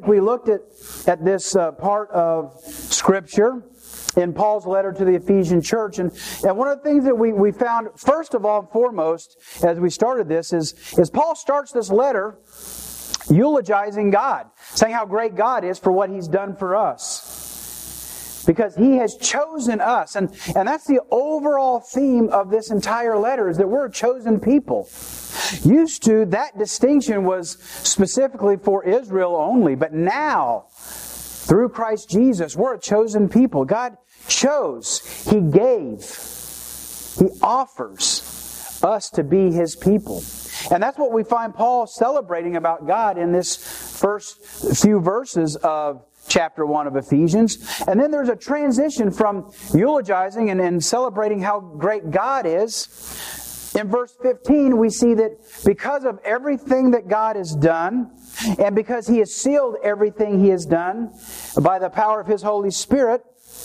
week we looked at this part of Scripture in Paul's letter to the Ephesian church. And one of the things that we found, first of all and foremost, as we started this, is Paul starts this letter eulogizing God, saying how great God is for what He's done for us. Because He has chosen us. And that's the overall theme of this entire letter, is that we're a chosen people. Used to, that distinction was specifically for Israel only. But now, through Christ Jesus, we're a chosen people. God chose, He gave, He offers us to be His people. And that's what we find Paul celebrating about God in this first few verses of chapter 1 of Ephesians. And then there's a transition from eulogizing and celebrating how great God is. In verse 15, we see that because of everything that God has done, and because He has sealed everything He has done by the power of His Holy Spirit,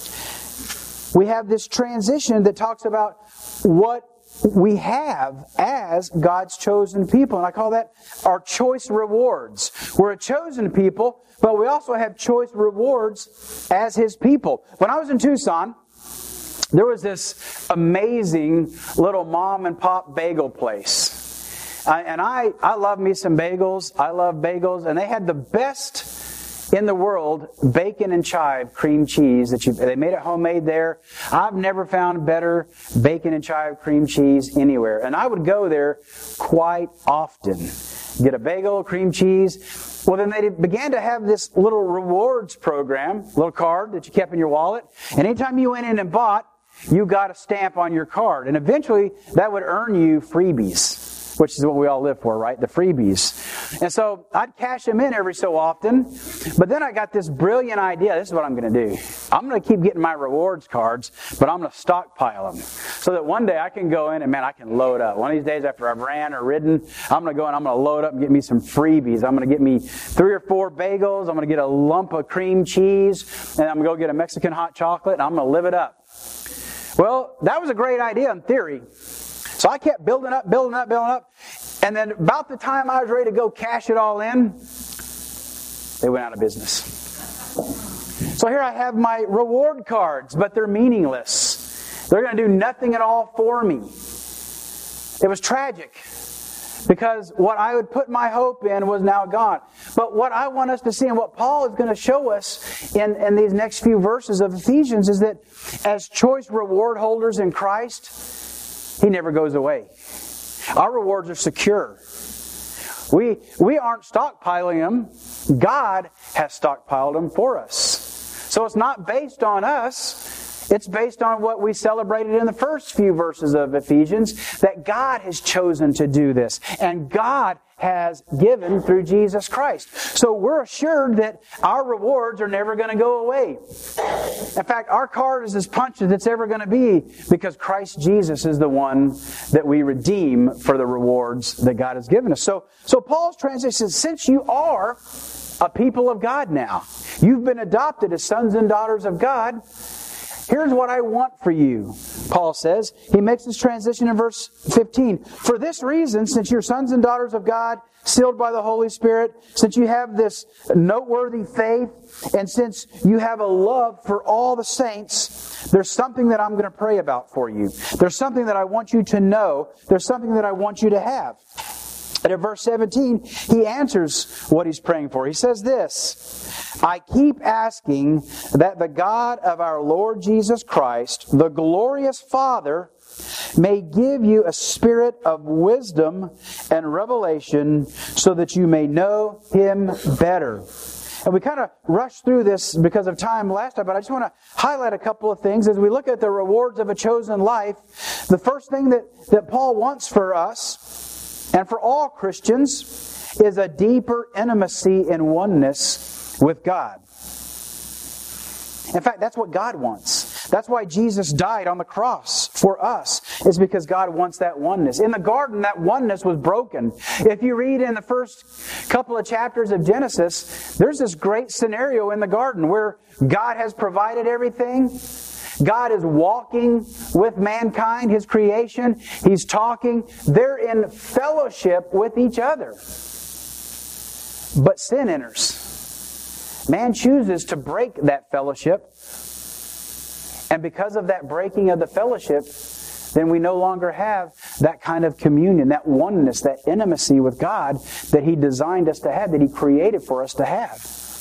we have this transition that talks about what we have as God's chosen people. And I call that our choice rewards. We're a chosen people, but we also have choice rewards as His people. When I was in Tucson, there was this amazing little mom and pop bagel place. I love me some bagels. I love bagels. And they had the best in the world bacon and chive cream cheese they made it homemade there. I've never found better bacon and chive cream cheese anywhere. And I would go there quite often. Get a bagel, cream cheese. Well, then they began to have this little rewards program, little card that you kept in your wallet. And anytime you went in and bought, you got a stamp on your card. And eventually, that would earn you freebies, which is what we all live for, right? The freebies. And so I'd cash them in every so often. But then I got this brilliant idea. This is what I'm going to do. I'm going to keep getting my rewards cards, but I'm going to stockpile them. So that one day I can go in and, man, I can load up. One of these days after I've ran or ridden, I'm going to go in, I'm going to load up and get me some freebies. I'm going to get me 3 or 4 bagels. I'm going to get a lump of cream cheese. And I'm going to go get a Mexican hot chocolate. And I'm going to live it up. Well, that was a great idea in theory. So I kept building up. And then about the time I was ready to go cash it all in, they went out of business. So here I have my reward cards, but they're meaningless. They're going to do nothing at all for me. It was tragic, because what I would put my hope in was now gone. But what I want us to see, and what Paul is going to show us in these next few verses of Ephesians, is that as choice reward holders in Christ, He never goes away. Our rewards are secure. We aren't stockpiling them. God has stockpiled them for us. So it's not based on us. It's based on what we celebrated in the first few verses of Ephesians, that God has chosen to do this. And God has given through Jesus Christ. So we're assured that our rewards are never going to go away. In fact, our card is as punched as it's ever going to be, because Christ Jesus is the one that we redeem for the rewards that God has given us. So Paul's transition says, since you are a people of God now, you've been adopted as sons and daughters of God, here's what I want for you, Paul says. He makes this transition in verse 15. For this reason, since you're sons and daughters of God, sealed by the Holy Spirit, since you have this noteworthy faith, and since you have a love for all the saints, there's something that I'm going to pray about for you. There's something that I want you to know. There's something that I want you to have. And in verse 17, he answers what he's praying for. He says this, I keep asking that the God of our Lord Jesus Christ, the glorious Father, may give you a spirit of wisdom and revelation so that you may know Him better. And we kind of rushed through this because of time last time, but I just want to highlight a couple of things. As we look at the rewards of a chosen life, the first thing that Paul wants for us, and for all Christians, is a deeper intimacy and oneness with God. In fact, that's what God wants. That's why Jesus died on the cross for us, is because God wants that oneness. In the garden, that oneness was broken. If you read in the first couple of chapters of Genesis, there's this great scenario in the garden where God has provided everything. God is walking with mankind, His creation. He's talking. They're in fellowship with each other. But sin enters. Man chooses to break that fellowship. And because of that breaking of the fellowship, then we no longer have that kind of communion, that oneness, that intimacy with God that He designed us to have, that He created for us to have.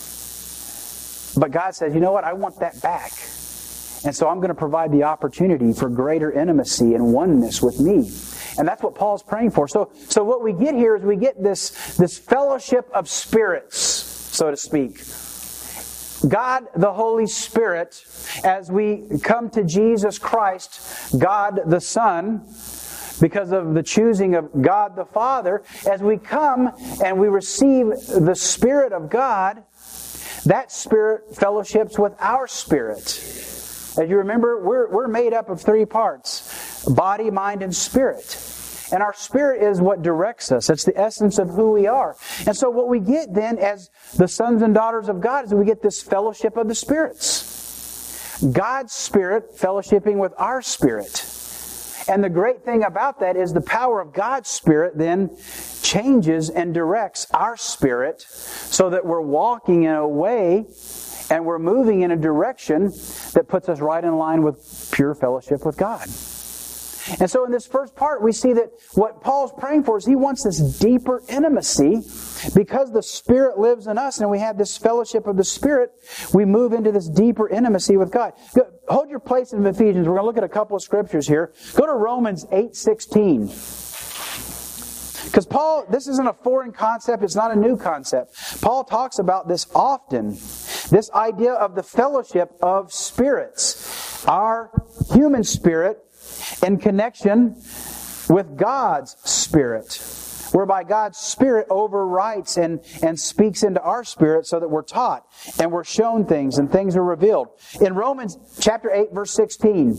But God says, you know what? I want that back. And so I'm going to provide the opportunity for greater intimacy and oneness with me. And that's what Paul's praying for. So what we get here is we get this fellowship of spirits, so to speak. God, the Holy Spirit, as we come to Jesus Christ, God the Son, because of the choosing of God the Father, as we come and we receive the Spirit of God, that Spirit fellowships with our spirit. As you remember, we're made up of three parts: body, mind, and spirit. And our spirit is what directs us. It's the essence of who we are. And so what we get then as the sons and daughters of God is we get this fellowship of the spirits. God's Spirit fellowshipping with our spirit. And the great thing about that is the power of God's Spirit then changes and directs our spirit so that we're walking in a way and we're moving in a direction that puts us right in line with pure fellowship with God. And so in this first part, we see that what Paul's praying for is he wants this deeper intimacy. Because the Spirit lives in us and we have this fellowship of the Spirit, we move into this deeper intimacy with God. Hold your place in Ephesians. We're going to look at a couple of scriptures here. Go to Romans 8:16. Because Paul, this isn't a foreign concept, it's not a new concept. Paul talks about this often. This idea of the fellowship of spirits. Our human spirit in connection with God's Spirit, whereby God's Spirit overwrites and speaks into our spirit so that we're taught and we're shown things and things are revealed. In Romans chapter 8, verse 16,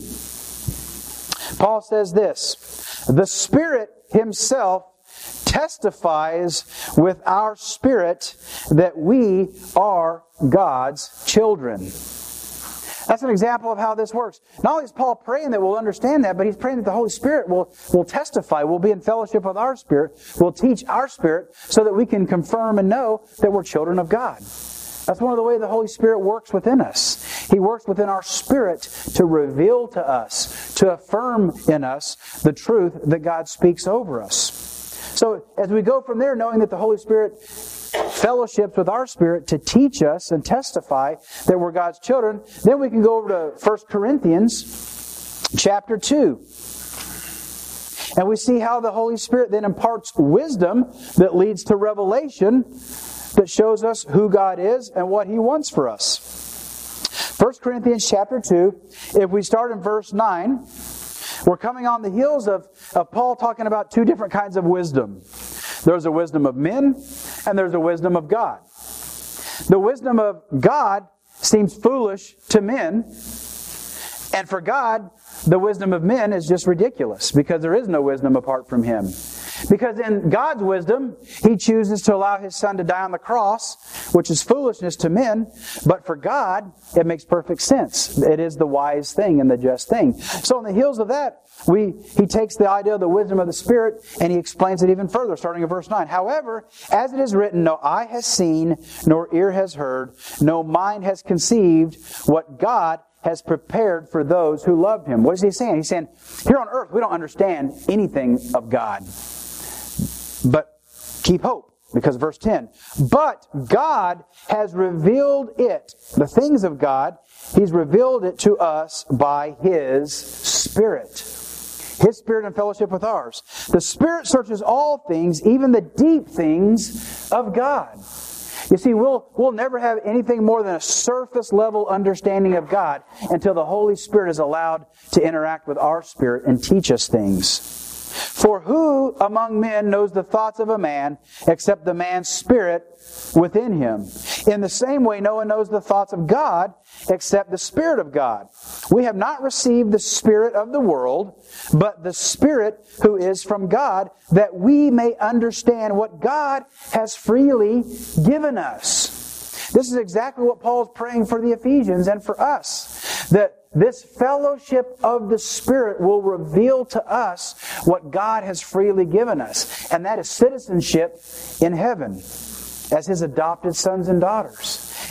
Paul says this: the Spirit Himself testifies with our spirit that we are God's children. That's an example of how this works. Not only is Paul praying that we'll understand that, but he's praying that the Holy Spirit will testify, will be in fellowship with our spirit, will teach our spirit so that we can confirm and know that we're children of God. That's one of the ways the Holy Spirit works within us. He works within our spirit to reveal to us, to affirm in us the truth that God speaks over us. So as we go from there, knowing that the Holy Spirit fellowships with our spirit to teach us and testify that we're God's children, then we can go over to 1 Corinthians chapter 2. And we see how the Holy Spirit then imparts wisdom that leads to revelation that shows us who God is and what He wants for us. 1 Corinthians chapter 2, if we start in verse 9, we're coming on the heels of Paul talking about two different kinds of wisdom. There's a wisdom of men, and there's a wisdom of God. The wisdom of God seems foolish to men, and for God, the wisdom of men is just ridiculous, because there is no wisdom apart from Him. Because in God's wisdom, He chooses to allow His Son to die on the cross, which is foolishness to men, but for God, it makes perfect sense. It is the wise thing and the just thing. So on the heels of that, He takes the idea of the wisdom of the Spirit and He explains it even further, starting in verse 9. However, as it is written, no eye has seen, nor ear has heard, no mind has conceived what God has prepared for those who love Him. What is He saying? He's saying, here on earth, we don't understand anything of God. But keep hope, because verse 10, but God has revealed it, the things of God, He's revealed it to us by His Spirit. His Spirit in fellowship with ours. The Spirit searches all things, even the deep things of God. You see, we'll never have anything more than a surface level understanding of God until the Holy Spirit is allowed to interact with our spirit and teach us things. For who among men knows the thoughts of a man except the man's spirit within him? In the same way, no one knows the thoughts of God except the Spirit of God. We have not received the spirit of the world, but the Spirit who is from God, that we may understand what God has freely given us. This is exactly what Paul is praying for the Ephesians and for us. That this fellowship of the Spirit will reveal to us what God has freely given us. And that is citizenship in heaven as His adopted sons and daughters.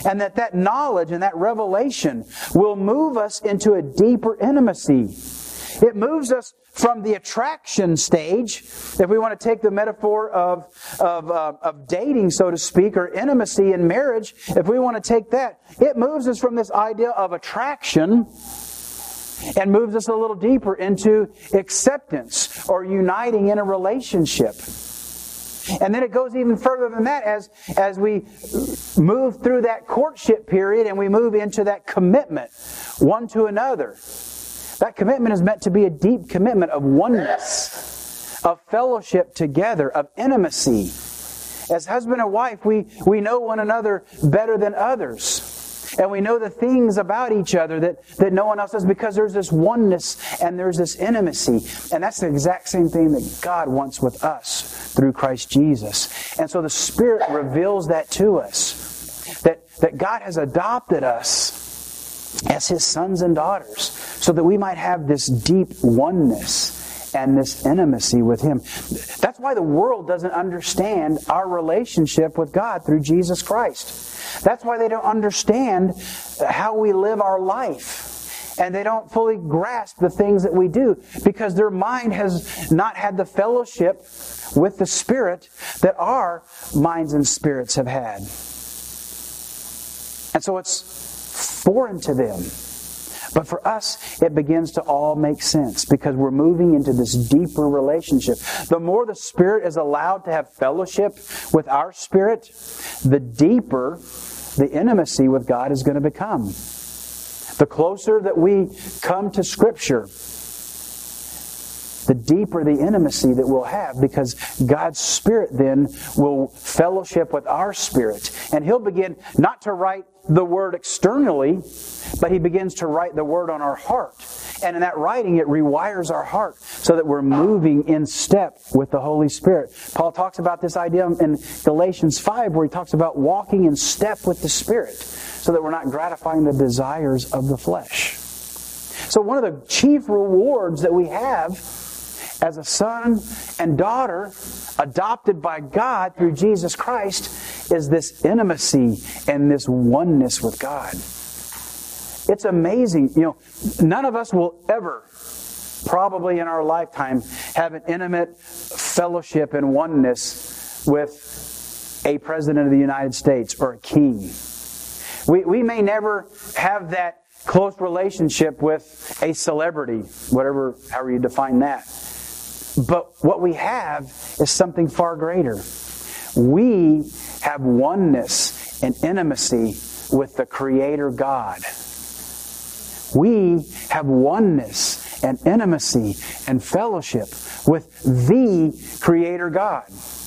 And that knowledge and that revelation will move us into a deeper intimacy. It moves us from the attraction stage, if we want to take the metaphor of dating, so to speak, or intimacy in marriage, if we want to take that, it moves us from this idea of attraction and moves us a little deeper into acceptance or uniting in a relationship. And then it goes even further than that as we move through that courtship period and we move into that commitment one to another. That commitment is meant to be a deep commitment of oneness, of fellowship together, of intimacy. As husband and wife, we know one another better than others. And we know the things about each other that no one else does, because there's this oneness and there's this intimacy. And that's the exact same thing that God wants with us through Christ Jesus. And so the Spirit reveals that to us, that God has adopted us as His sons and daughters so that we might have this deep oneness and this intimacy with Him. That's why the world doesn't understand our relationship with God through Jesus Christ. That's why they don't understand how we live our life. And they don't fully grasp the things that we do, because their mind has not had the fellowship with the Spirit that our minds and spirits have had. And so it's foreign to them. But for us, it begins to all make sense, because we're moving into this deeper relationship. The more the Spirit is allowed to have fellowship with our spirit, the deeper the intimacy with God is going to become. The closer that we come to Scripture, the deeper the intimacy that we'll have, because God's Spirit then will fellowship with our spirit. And He'll begin not to write the Word externally, but He begins to write the Word on our heart. And in that writing, it rewires our heart so that we're moving in step with the Holy Spirit. Paul talks about this idea in Galatians 5, where he talks about walking in step with the Spirit so that we're not gratifying the desires of the flesh. So one of the chief rewards that we have as a son and daughter adopted by God through Jesus Christ is this intimacy and this oneness with God. It's amazing. None of us will ever, probably in our lifetime, have an intimate fellowship and oneness with a president of the United States or a king. We may never have that close relationship with a celebrity, however you define that. But what we have is something far greater. We have oneness and intimacy with the Creator God. We have oneness and intimacy and fellowship with the Creator God.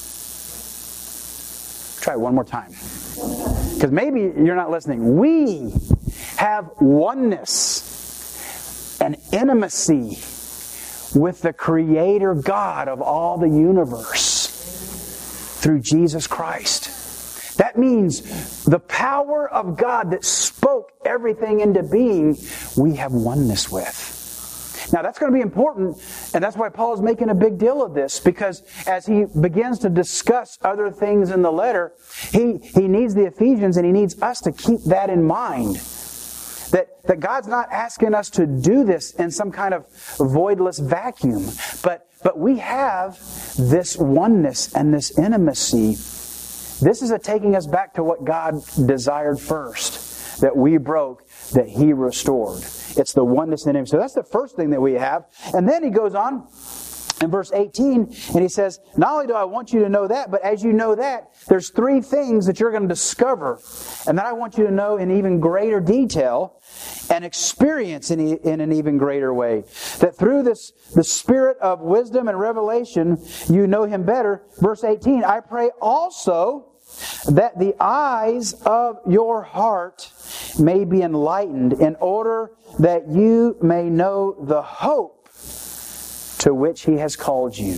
Try it one more time, because maybe you're not listening. We have oneness and intimacy with the Creator God of all the universe through Jesus Christ. That means the power of God that spoke everything into being, we have oneness with. Now that's going to be important, and that's why Paul is making a big deal of this, because as he begins to discuss other things in the letter, he needs the Ephesians and he needs us to keep that in mind. That God's not asking us to do this in some kind of voidless vacuum, but we have this oneness and this intimacy. This is taking us back to what God desired first, that we broke, that He restored. It's the oneness in Him. So that's the first thing that we have. And then he goes on in verse 18, and he says, not only do I want you to know that, but as you know that, there's three things that you're going to discover, and that I want you to know in even greater detail and experience in an even greater way. That through the spirit of wisdom and revelation, you know Him better. Verse 18, I pray also that the eyes of your heart may be enlightened, in order that you may know the hope to which He has called you.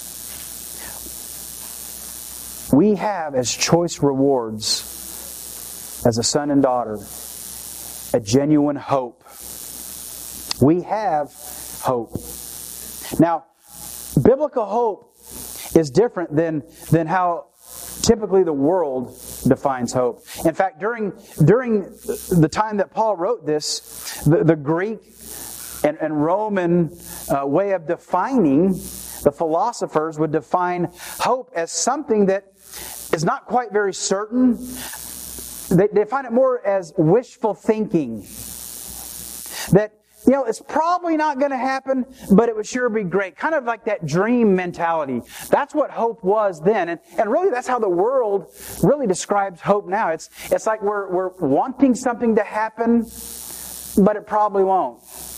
We have as choice rewards, as a son and daughter, a genuine hope. We have hope. Now, biblical hope is different than how typically the world defines hope. In fact, during the time that Paul wrote this, the Greek and Roman way of defining, the philosophers would define hope as something that is not quite very certain. They define it more as wishful thinking. That, it's probably not going to happen, but it would sure be great. Kind of like that dream mentality. That's what hope was then. And really that's how the world really describes hope now. It's like we're wanting something to happen, but it probably won't.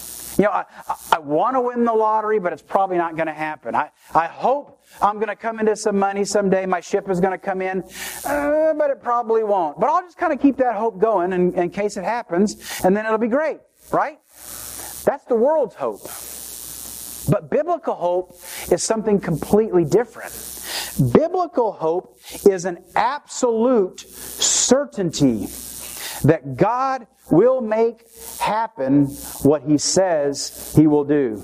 I want to win the lottery, but it's probably not going to happen. I hope I'm going to come into some money someday. My ship is going to come in, but it probably won't. But I'll just kind of keep that hope going in case it happens, and then it'll be great, right? That's the world's hope. But biblical hope is something completely different. Biblical hope is an absolute certainty that God will make happen what He says He will do.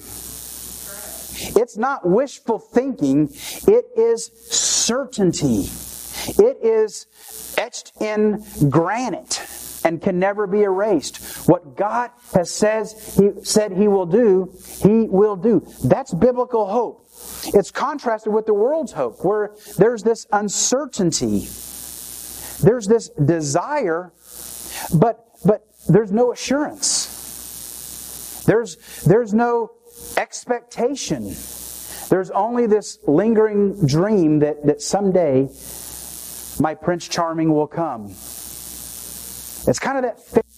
It's not wishful thinking, it is certainty. It is etched in granite and can never be erased. What God has said He will do, He will do. That's biblical hope. It's contrasted with the world's hope, where there's this uncertainty. There's this desire, but there's no assurance. There's no expectation. There's only this lingering dream that someday my Prince Charming will come. It's kind of that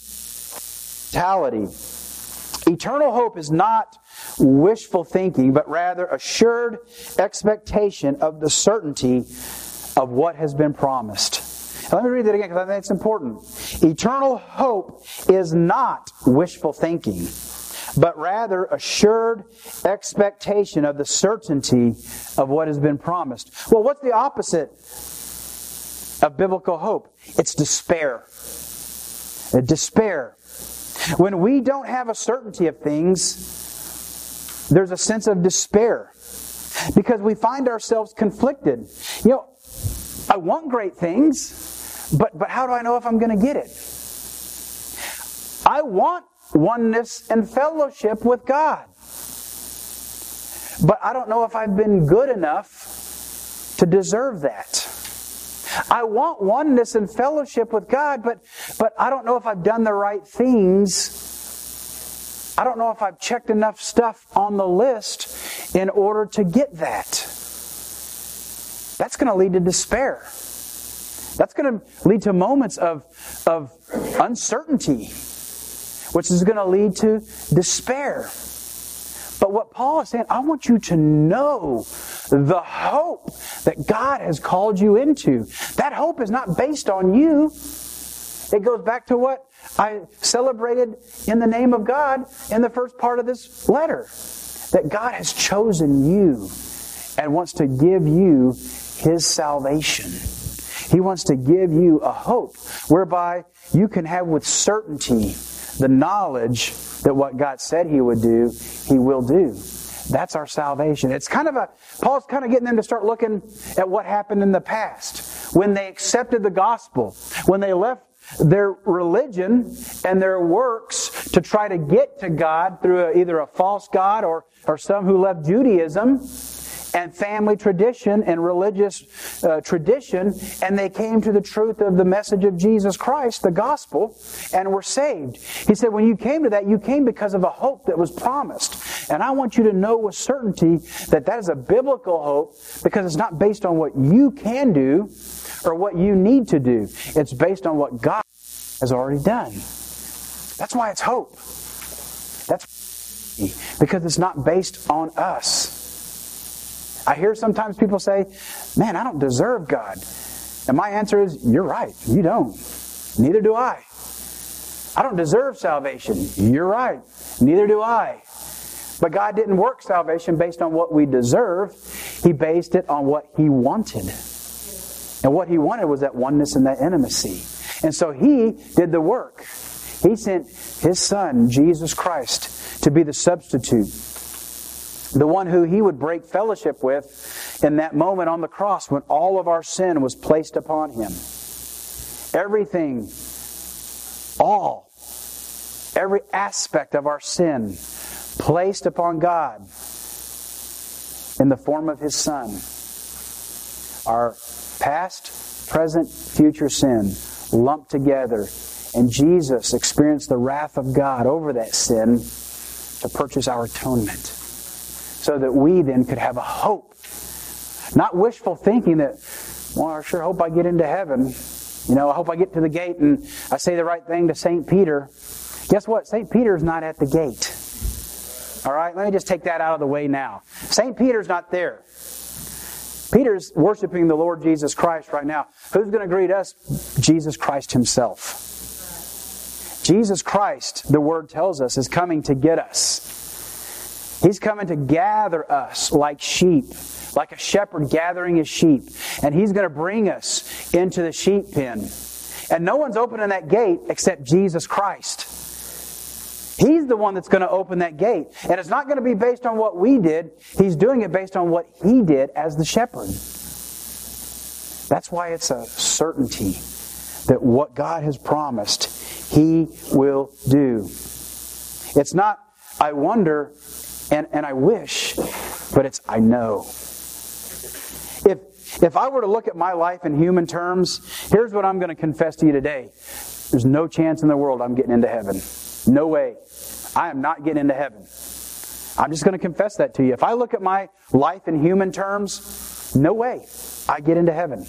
mentality. Eternal hope is not wishful thinking, but rather assured expectation of the certainty of what has been promised. Now, let me read that again because I think it's important. Eternal hope is not wishful thinking, but rather assured expectation of the certainty of what has been promised. Well, what's the opposite of biblical hope? It's despair. Despair. When we don't have a certainty of things, there's a sense of despair because we find ourselves conflicted. I want great things, but how do I know if I'm going to get it? I want oneness and fellowship with God, but I don't know if I've been good enough to deserve that. I want oneness and fellowship with God, but I don't know if I've done the right things. I don't know if I've checked enough stuff on the list in order to get that. That's going to lead to despair. That's going to lead to moments of uncertainty, which is going to lead to despair. But what Paul is saying, I want you to know the hope that God has called you into. That hope is not based on you. It goes back to what I celebrated in the name of God in the first part of this letter. That God has chosen you and wants to give you His salvation. He wants to give you a hope whereby you can have with certainty the knowledge that what God said He would do, He will do. That's our salvation. It's Paul's kind of getting them to start looking at what happened in the past. When they accepted the gospel, when they left their religion and their works to try to get to God through either a false God or some who left Judaism and family tradition and religious tradition, and they came to the truth of the message of Jesus Christ, the gospel, and were saved. He said, when you came to that, you came because of a hope that was promised. And I want you to know with certainty that is a biblical hope because it's not based on what you can do or what you need to do. It's based on what God has already done. That's why it's hope. That's because it's not based on us. I hear sometimes people say, man, I don't deserve God. And my answer is, you're right. You don't. Neither do I. I don't deserve salvation. You're right. Neither do I. But God didn't work salvation based on what we deserve. He based it on what He wanted. And what He wanted was that oneness and that intimacy. And so He did the work. He sent His Son, Jesus Christ, to be the substitute. The one who He would break fellowship with in that moment on the cross when all of our sin was placed upon Him. everything, every aspect of our sin placed upon God in the form of His Son. Our past, present, future sin lumped together. And Jesus experienced the wrath of God over that sin to purchase our atonement. So that we then could have a hope. Not wishful thinking that, well, I sure hope I get into heaven. I hope I get to the gate and I say the right thing to St. Peter. Guess what? St. Peter's not at the gate. All right? Let me just take that out of the way now. St. Peter's not there. Peter's worshiping the Lord Jesus Christ right now. Who's going to greet us? Jesus Christ Himself. Jesus Christ, the Word tells us, is coming to get us. He's coming to gather us like sheep, like a shepherd gathering his sheep. And He's going to bring us into the sheep pen. And no one's opening that gate except Jesus Christ. He's the one that's going to open that gate. And it's not going to be based on what we did. He's doing it based on what He did as the shepherd. That's why it's a certainty that what God has promised, He will do. It's not, I wonder and I wish, but it's, I know. If I were to look at my life in human terms, here's what I'm going to confess to you today. There's no chance in the world I'm getting into heaven. No way. I am not getting into heaven. I'm just going to confess that to you. If I look at my life in human terms, no way I get into heaven.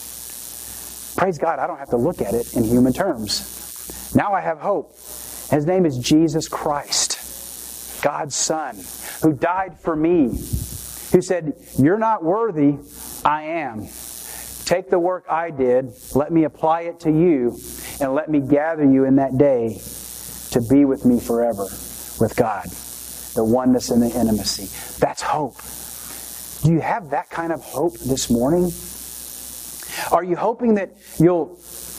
Praise God, I don't have to look at it in human terms. Now I have hope. His name is Jesus Christ, God's Son, who died for me, who said, you're not worthy, I am. Take the work I did, let me apply it to you, and let me gather you in that day to be with me forever with God. The oneness and the intimacy. That's hope. Do you have that kind of hope this morning? Are you hoping that you'll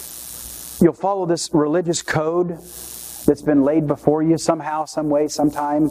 follow this religious code that's been laid before you somehow, some way, sometime?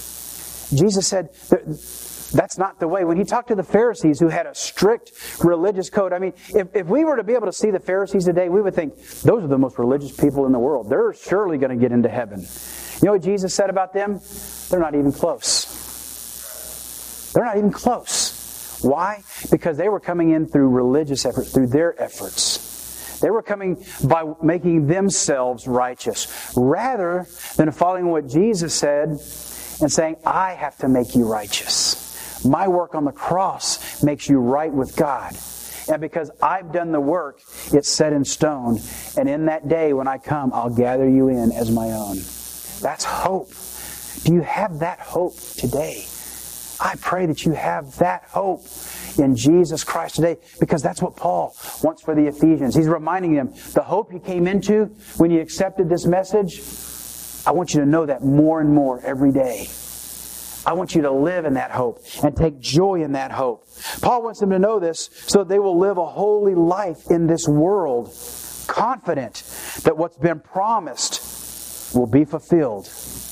Jesus said that's not the way. When He talked to the Pharisees who had a strict religious code, I mean, if we were to be able to see the Pharisees today, we would think, those are the most religious people in the world. They're surely going to get into heaven. You know what Jesus said about them? They're not even close. They're not even close. Why? Because they were coming in through religious efforts, through their efforts. They were coming by making themselves righteous, rather than following what Jesus said and saying, I have to make you righteous. My work on the cross makes you right with God. And because I've done the work, it's set in stone. And in that day when I come, I'll gather you in as my own. That's hope. Do you have that hope today? I pray that you have that hope in Jesus Christ today, because that's what Paul wants for the Ephesians. He's reminding them, the hope you came into when you accepted this message, I want you to know that more and more every day. I want you to live in that hope and take joy in that hope. Paul wants them to know this so that they will live a holy life in this world, confident that what's been promised will be fulfilled.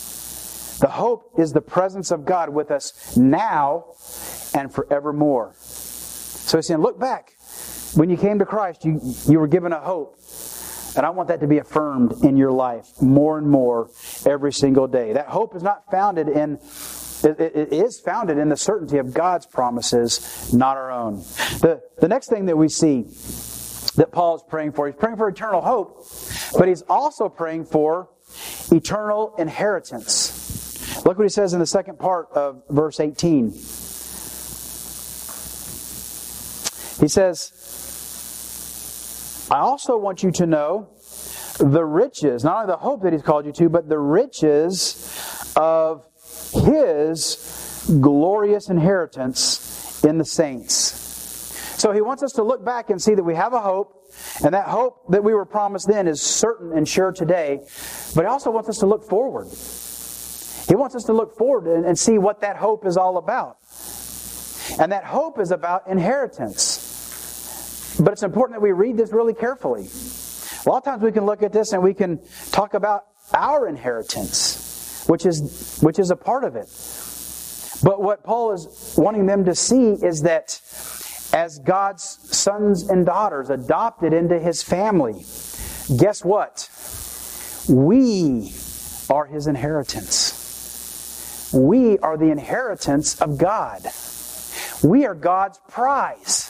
The hope is the presence of God with us now and forevermore. So he's saying, look back. When you came to Christ, you were given a hope. And I want that to be affirmed in your life more and more every single day. That hope is not founded in... It is founded in the certainty of God's promises, not our own. The next thing that we see that Paul is praying for, he's praying for eternal hope, but he's also praying for eternal inheritance. Look what he says in the second part of verse 18. He says, I also want you to know the riches, not only the hope that He's called you to, but the riches of His glorious inheritance in the saints. So He wants us to look back and see that we have a hope, and that hope that we were promised then is certain and sure today. But He also wants us to look forward. He wants us to look forward and see what that hope is all about. And that hope is about inheritance. But it's important that we read this really carefully. A lot of times we can look at this and we can talk about our inheritance, which is a part of it. But what Paul is wanting them to see is that as God's sons and daughters, adopted into His family, guess what? We are His inheritance. We are the inheritance of God. We are God's prize.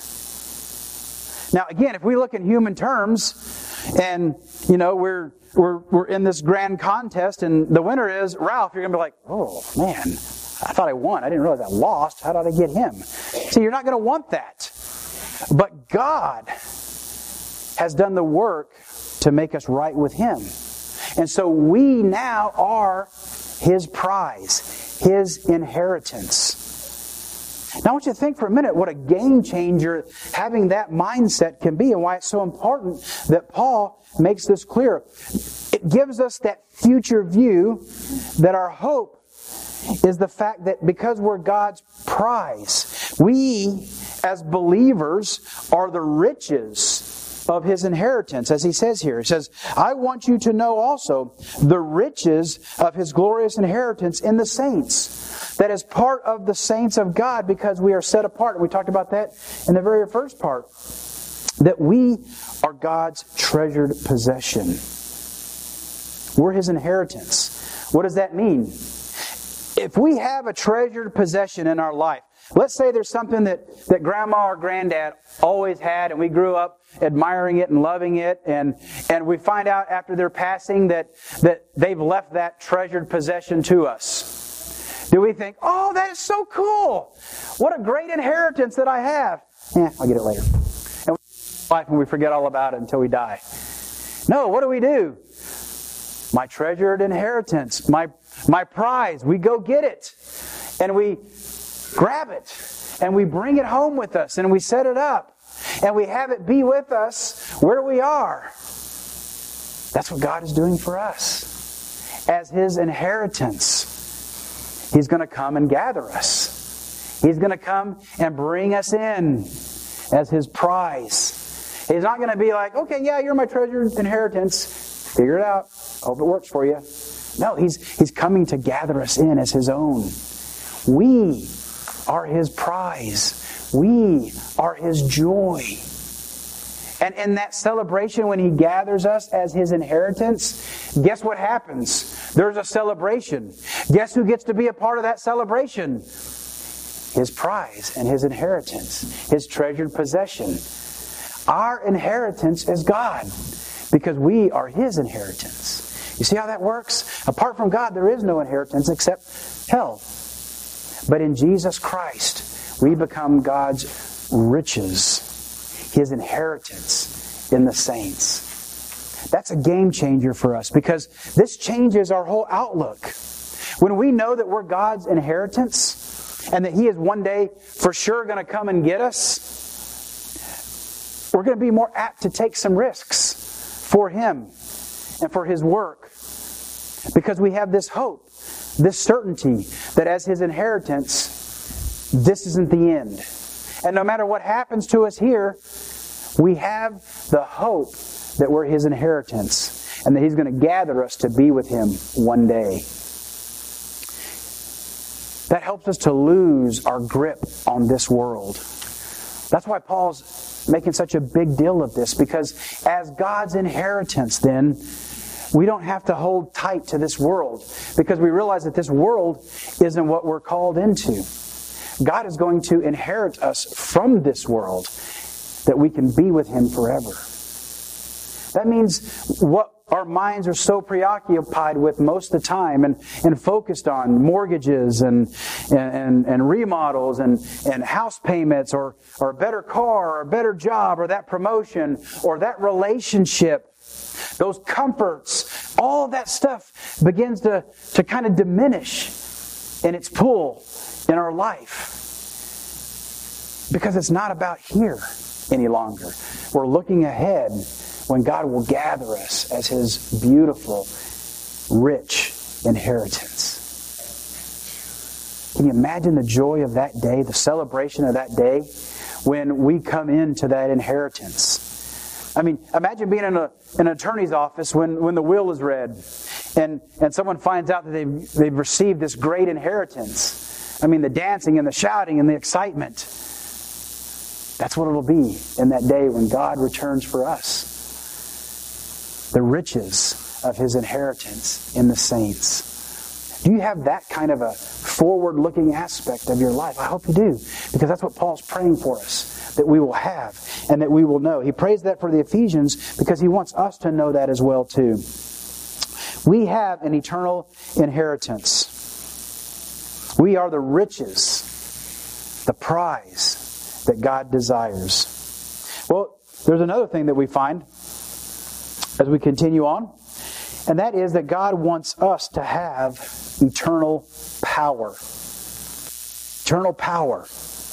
Now, again, if we look in human terms, and we're in this grand contest, and the winner is Ralph, you're going to be like, oh man, I thought I won. I didn't realize I lost. How did I get him? See, you're not going to want that. But God has done the work to make us right with Him. And so we now are His prize, His inheritance. Now I want you to think for a minute what a game changer having that mindset can be, and why it's so important that Paul makes this clear. It gives us that future view that our hope is the fact that because we're God's prize, we as believers are the riches of His inheritance, as he says here. He says, I want you to know also the riches of His glorious inheritance in the saints. That is part of the saints of God because we are set apart. We talked about that in the very first part. That we are God's treasured possession. We're His inheritance. What does that mean? If we have a treasured possession in our life, let's say there's something that grandma or granddad always had and we grew up admiring it and loving it, and we find out after their passing that they've left that treasured possession to us. Do we think, oh, that is so cool. What a great inheritance that I have. I'll get it later. And life when we forget all about it until we die. No, what do? My treasured inheritance, my prize. We go get it. And we grab it. And we bring it home with us. And we set it up. And we have it be with us where we are. That's what God is doing for us. As His inheritance, He's going to come and gather us. He's going to come and bring us in as His prize. He's not going to be like, okay, yeah, you're my treasured inheritance. Figure it out. Hope it works for you. No, He's coming to gather us in as His own. We are His prize. We are His joy. And in that celebration, when He gathers us as His inheritance, guess what happens? There's a celebration. Guess who gets to be a part of that celebration? His prize and His inheritance. His treasured possession. Our inheritance is God, because we are His inheritance. You see how that works? Apart from God, there is no inheritance except hell. But in Jesus Christ, we become God's riches, His inheritance in the saints. That's a game changer for us because this changes our whole outlook. When we know that we're God's inheritance and that He is one day for sure going to come and get us, we're going to be more apt to take some risks for Him and for His work because we have this hope, this certainty that as His inheritance, this isn't the end. And no matter what happens to us here, we have the hope that we're His inheritance and that He's going to gather us to be with Him one day. That helps us to lose our grip on this world. That's why Paul's making such a big deal of this, because as God's inheritance then, we don't have to hold tight to this world because we realize that this world isn't what we're called into. God is going to inherit us from this world that we can be with Him forever. That means what our minds are so preoccupied with most of the time and focused on mortgages and remodels and house payments or a better car or a better job or that promotion or that relationship, those comforts, all that stuff begins to kind of diminish in its pull in our life. Because it's not about here any longer. We're looking ahead when God will gather us as His beautiful, rich inheritance. Can you imagine the joy of that day, the celebration of that day, when we come into that inheritance? I mean, imagine being in an attorney's office when the will is read and someone finds out that they've received this great inheritance. I mean, the dancing and the shouting and the excitement. That's what it'll be in that day when God returns for us. The riches of His inheritance in the saints. Do you have that kind of a forward-looking aspect of your life? I hope you do, because that's what Paul's praying for us, that we will have and that we will know. He prays that for the Ephesians because he wants us to know that as well too. We have an eternal inheritance. We are the riches, the prize that God desires. Well, there's another thing that we find as we continue on, and that is that God wants us to have eternal power. Eternal power.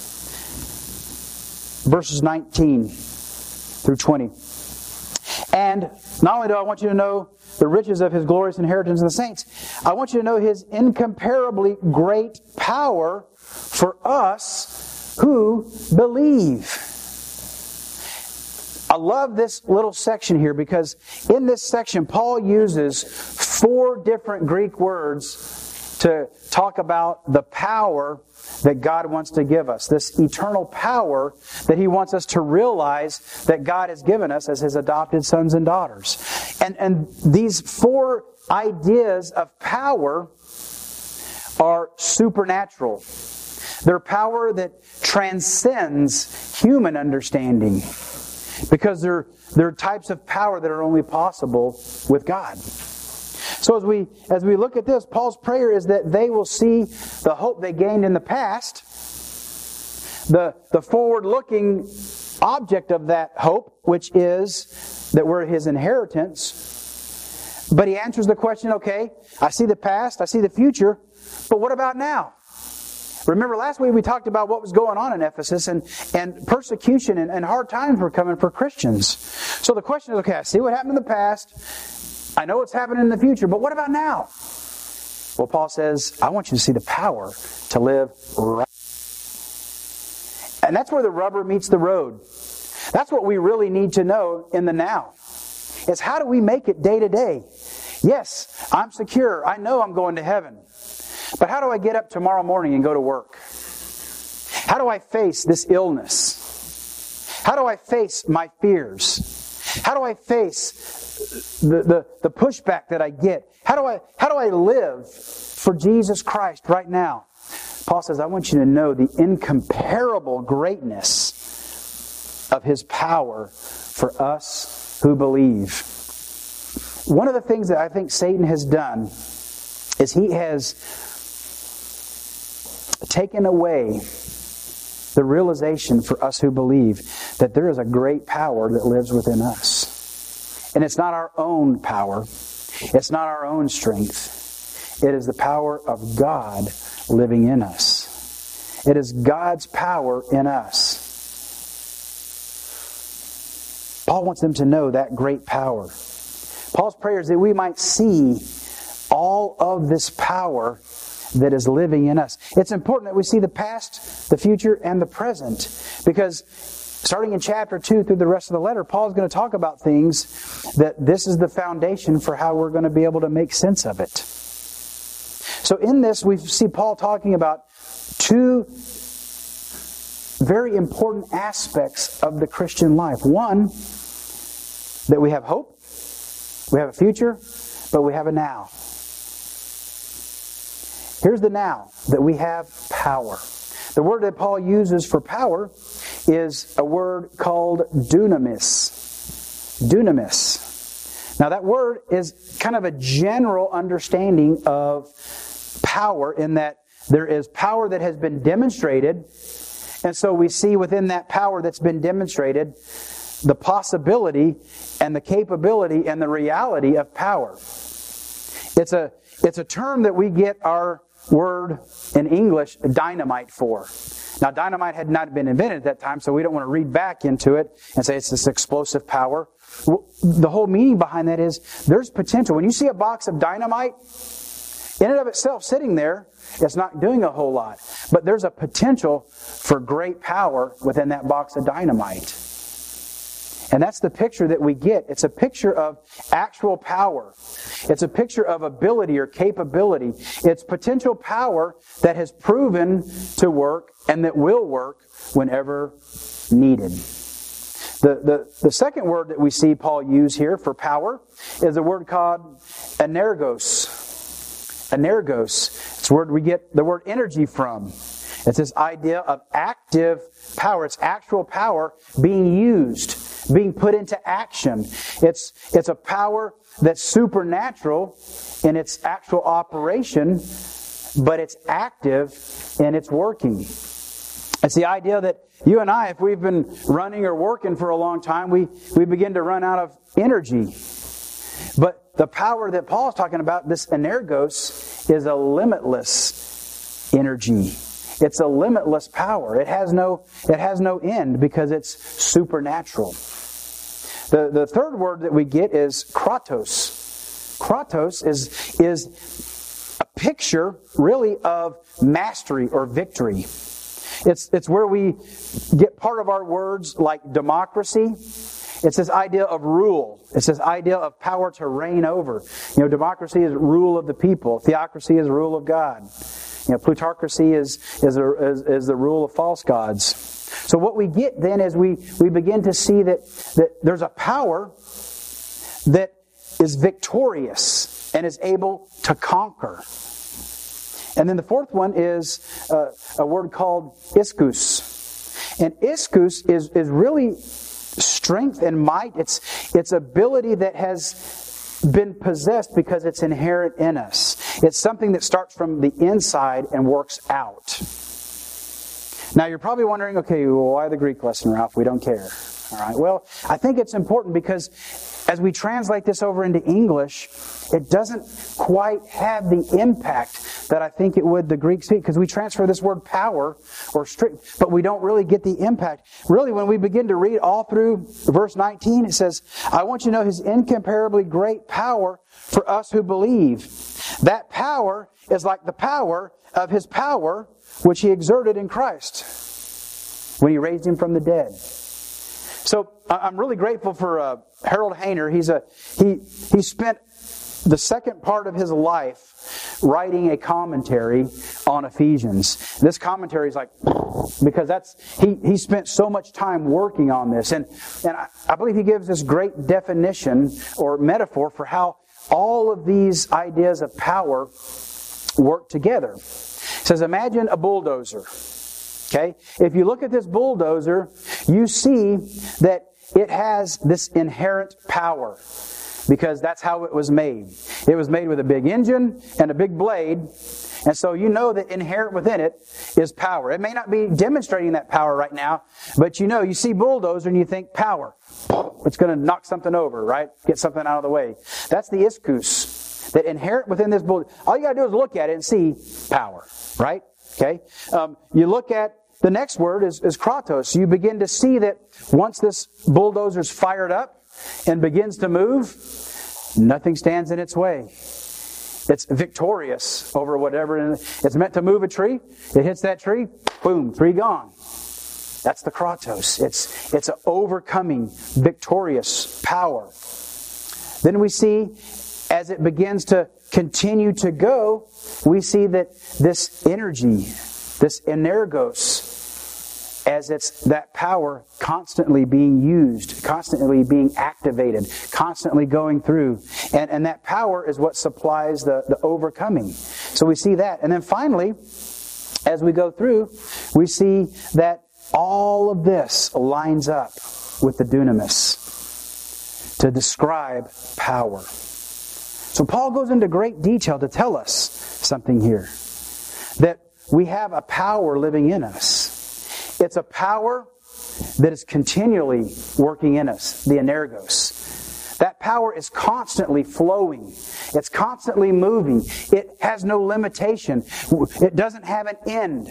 Verses 19 through 20. And not only do I want you to know the riches of His glorious inheritance in the saints, I want you to know His incomparably great power for us who believe. I love this little section here because in this section, Paul uses 4 different Greek words to talk about the power that God wants to give us. This eternal power that He wants us to realize that God has given us as His adopted sons and daughters. And these 4 ideas of power are supernatural. They're power that transcends human understanding, because they're types of power that are only possible with God. So as we look at this, Paul's prayer is that they will see the hope they gained in the past, the forward-looking object of that hope, which is that we're His inheritance. But he answers the question, okay, I see the past, I see the future, but what about now? Remember last week we talked about what was going on in Ephesus, and persecution and hard times were coming for Christians. So the question is, okay, I see what happened in the past. I know what's happening in the future, but what about now? Well, Paul says, I want you to see the power to live right. And that's where the rubber meets the road. That's what we really need to know in the now. Is how do we make it day to day? Yes, I'm secure. I know I'm going to heaven. But how do I get up tomorrow morning and go to work? How do I face this illness? How do I face my fears? How do I face the pushback that I get? How do I live for Jesus Christ right now? Paul says, I want you to know the incomparable greatness of His power for us who believe. One of the things that I think Satan has done is he has taken away the realization for us who believe that there is a great power that lives within us. And it's not our own power. It's not our own strength. It is the power of God living in us. It is God's power in us. Paul wants them to know that great power. Paul's prayer is that we might see all of this power that is living in us. It's important that we see the past, the future, and the present. Because starting in chapter 2 through the rest of the letter, Paul is going to talk about things that this is the foundation for how we're going to be able to make sense of it. So in this, we see Paul talking about 2 very important aspects of the Christian life. One, that we have hope, we have a future, but we have a now. Here's the now, that we have power. The word that Paul uses for power is a word called dunamis. Dunamis. Now that word is kind of a general understanding of power, in that there is power that has been demonstrated, and so we see within that power that's been demonstrated the possibility and the capability and the reality of power. It's a term that we get our word in English, dynamite, for. Now, dynamite had not been invented at that time, so we don't want to read back into it and say it's this explosive power. The whole meaning behind that is there's potential. When you see a box of dynamite, in and of itself, sitting there, it's not doing a whole lot. But there's a potential for great power within that box of dynamite. And that's the picture that we get. It's a picture of actual power. It's a picture of ability or capability. It's potential power that has proven to work and that will work whenever needed. The second word that we see Paul use here for power is a word called energos. Energos. It's where we get the word energy from. It's this idea of active power. It's actual power being used, being put into action. It's a power that's supernatural in its actual operation, but it's active in its working. It's the idea that you and I, if we've been running or working for a long time, we begin to run out of energy. But the power that Paul's talking about, this energos, is a limitless energy. It's a limitless power. It has no end because it's supernatural. The third word that we get is kratos. Kratos is a picture, really, of mastery or victory. It's where we get part of our words like democracy. It's this idea of rule. It's this idea of power to reign over. Democracy is rule of the people. Theocracy is rule of God. Plutocracy is the rule of false gods. So what we get then is we begin to see that there's a power that is victorious and is able to conquer. And then the fourth one is a word called ischus. And ischus is really strength and might. It's ability that has been possessed because it's inherent in us. It's something that starts from the inside and works out. Now you're probably wondering, okay, well, why the Greek lesson, Ralph? We don't care. All right. Well, I think it's important because as we translate this over into English, it doesn't quite have the impact that I think it would the Greek speak, because we transfer this word power or strict, but we don't really get the impact. Really, when we begin to read all through verse 19, it says, I want you to know His incomparably great power for us who believe. That power is like the power of His power, which He exerted in Christ when He raised Him from the dead. So I'm really grateful for Harold Hainer. He spent the second part of his life writing a commentary on Ephesians. This commentary is because he spent so much time working on this, and I believe he gives this great definition or metaphor for how all of these ideas of power work together. He says, imagine a bulldozer. Okay? If you look at this bulldozer, you see that it has this inherent power because that's how it was made. It was made with a big engine and a big blade, and so you know that inherent within it is power. It may not be demonstrating that power right now, but you see bulldozer and you think power. It's going to knock something over, right? Get something out of the way. That's the ischus, that inherent within this bulldozer. All you got to do is look at it and see power, right? Okay? You look at the next word is kratos. You begin to see that once this bulldozer's fired up and begins to move, nothing stands in its way. It's victorious over whatever. It's meant to move a tree. It hits that tree, boom, tree gone. That's the kratos. It's an overcoming, victorious power. Then we see, as it begins to continue to go, we see that this energy, this energos, as it's that power constantly being used, constantly being activated, constantly going through. And that power is what supplies the overcoming. So we see that. And then finally, as we go through, we see that all of this lines up with the dunamis to describe power. So Paul goes into great detail to tell us something here. That we have a power living in us. It's a power that is continually working in us, the energos. That power is constantly flowing. It's constantly moving. It has no limitation. It doesn't have an end.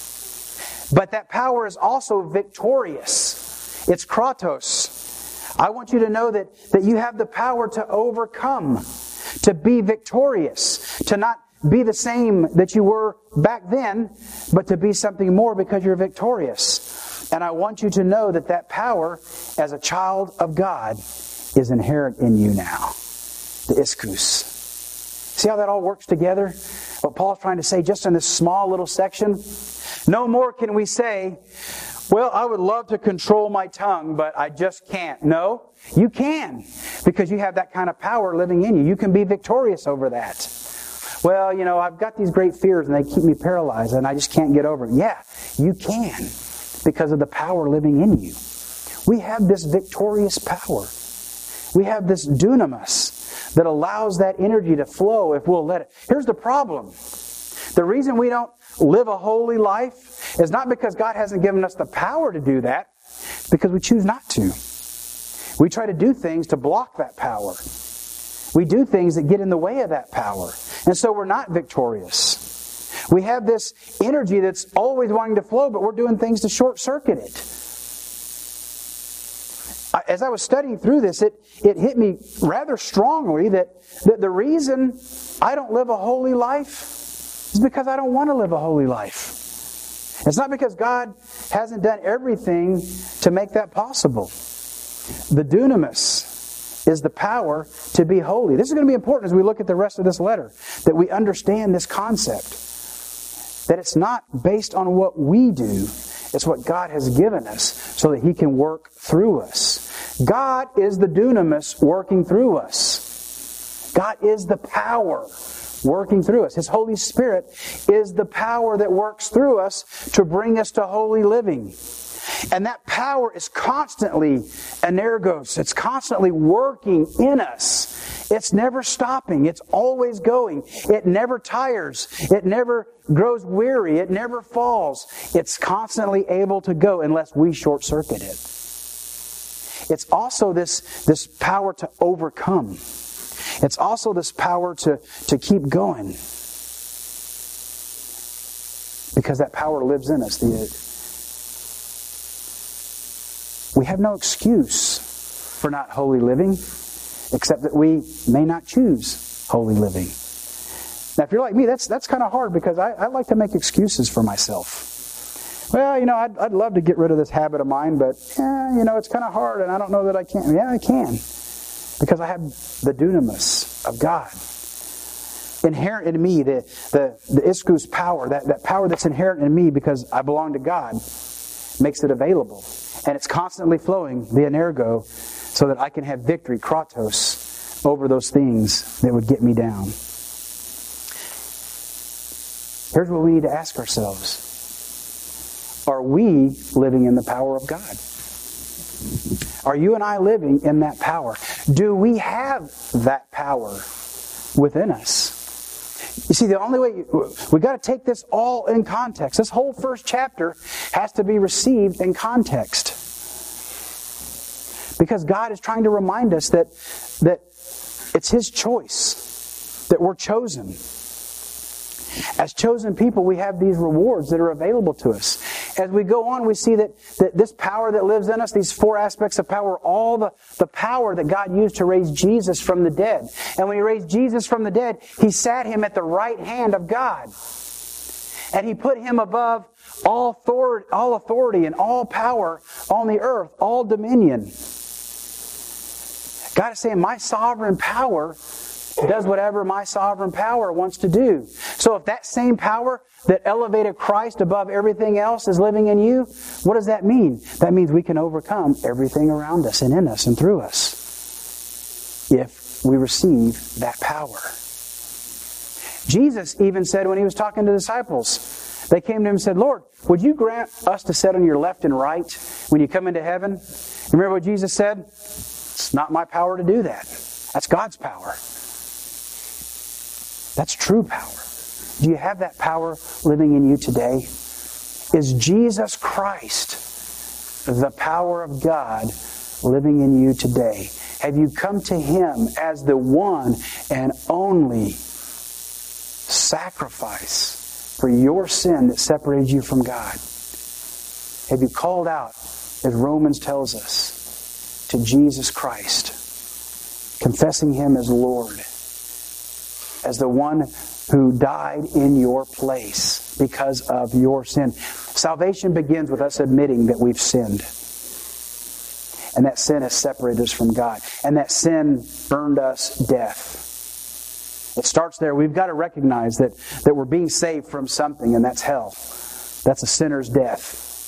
But that power is also victorious. It's kratos. I want you to know that you have the power to overcome, to be victorious, to not be the same that you were back then, but to be something more because you're victorious. And I want you to know that power, as a child of God, is inherent in you now. The ischus. See how that all works together? What Paul's trying to say just in this small little section? No more can we say, Well, I would love to control my tongue, but I just can't. No, you can, because you have that kind of power living in you. You can be victorious over that. Well, I've got these great fears and they keep me paralyzed and I just can't get over it. Yeah, you can, because of the power living in you. We have this victorious power. We have this dunamis that allows that energy to flow if we'll let it. Here's the problem. The reason we don't live a holy life is not because God hasn't given us the power to do that, because we choose not to. We try to do things to block that power. We do things that get in the way of that power. And so we're not victorious. We have this energy that's always wanting to flow, but we're doing things to short-circuit it. As I was studying through this, it hit me rather strongly that the reason I don't live a holy life is because I don't want to live a holy life. It's not because God hasn't done everything to make that possible. The dunamis is the power to be holy. This is going to be important as we look at the rest of this letter, that we understand this concept. That it's not based on what we do, it's what God has given us so that He can work through us. God is the dunamis working through us. God is the power working through us. His Holy Spirit is the power that works through us to bring us to holy living. And that power is constantly energos. It's constantly working in us. It's never stopping. It's always going. It never tires. It never grows weary. It never falls. It's constantly able to go unless we short-circuit it. It's also this power to overcome. It's also this power to keep going. Because that power lives in us. We have no excuse for not holy living, except that we may not choose holy living. Now, if you're like me, that's kind of hard because I like to make excuses for myself. Well, I'd love to get rid of this habit of mine, but it's kind of hard and I don't know that I can. Yeah, I can. Because I have the dunamis of God. Inherent in me, the ischus power, that power that's inherent in me because I belong to God, makes it available. And it's constantly flowing, the energo, so that I can have victory, kratos, over those things that would get me down. Here's what we need to ask ourselves. Are we living in the power of God? Are you and I living in that power? Do we have that power within us? You see, the only way, we've got to take this all in context. This whole first chapter has to be received in context. Because God is trying to remind us that it's His choice, that we're chosen. As chosen people, we have these rewards that are available to us. As we go on, we see that this power that lives in us, these four aspects of power, all the power that God used to raise Jesus from the dead. And when He raised Jesus from the dead, He sat Him at the right hand of God. And He put Him above all authority and all power on the earth, all dominion. God is saying, my sovereign power does whatever my sovereign power wants to do. So if that same power that elevated Christ above everything else is living in you, what does that mean? That means we can overcome everything around us and in us and through us if we receive that power. Jesus even said when He was talking to the disciples, they came to Him and said, Lord, would you grant us to sit on your left and right when you come into heaven? Remember what Jesus said? It's not my power to do that. That's God's power. That's true power. Do you have that power living in you today? Is Jesus Christ the power of God living in you today? Have you come to Him as the one and only sacrifice for your sin that separated you from God? Have you called out, as Romans tells us, to Jesus Christ, confessing Him as Lord, as the one who died in your place because of your sin? Salvation begins with us admitting that we've sinned. And that sin has separated us from God. And that sin earned us death. It starts there. We've got to recognize that we're being saved from something, and that's hell. That's a sinner's death.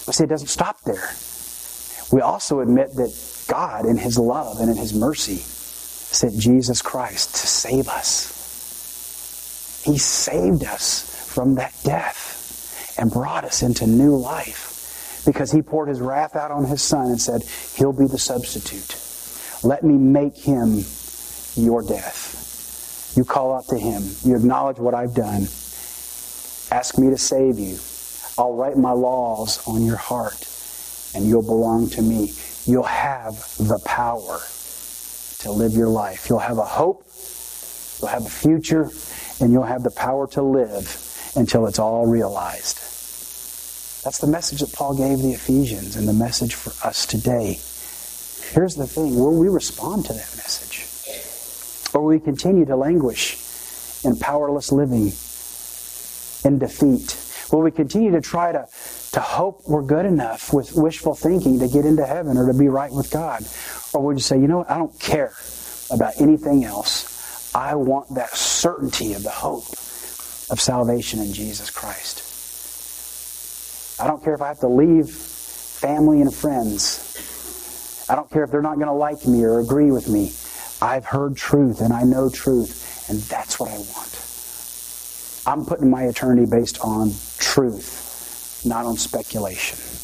See, it doesn't stop there. We also admit that God, in His love and in His mercy, sent Jesus Christ to save us. He saved us from that death and brought us into new life because He poured His wrath out on His Son and said, He'll be the substitute. Let me make Him your death. You call out to Him. You acknowledge what I've done. Ask me to save you. I'll write my laws on your heart and you'll belong to me. You'll have the power to live your life. You'll have a hope. You'll have a future. And you'll have the power to live until it's all realized. That's the message that Paul gave the Ephesians and the message for us today. Here's the thing. Will we respond to that message? Or will we continue to languish in powerless living, in defeat? Will we continue to try to hope we're good enough with wishful thinking to get into heaven or to be right with God? Or will you say, you know what, I don't care about anything else. I want that certainty of the hope of salvation in Jesus Christ. I don't care if I have to leave family and friends. I don't care if they're not going to like me or agree with me. I've heard truth and I know truth, and that's what I want. I'm putting my eternity based on truth, not on speculation.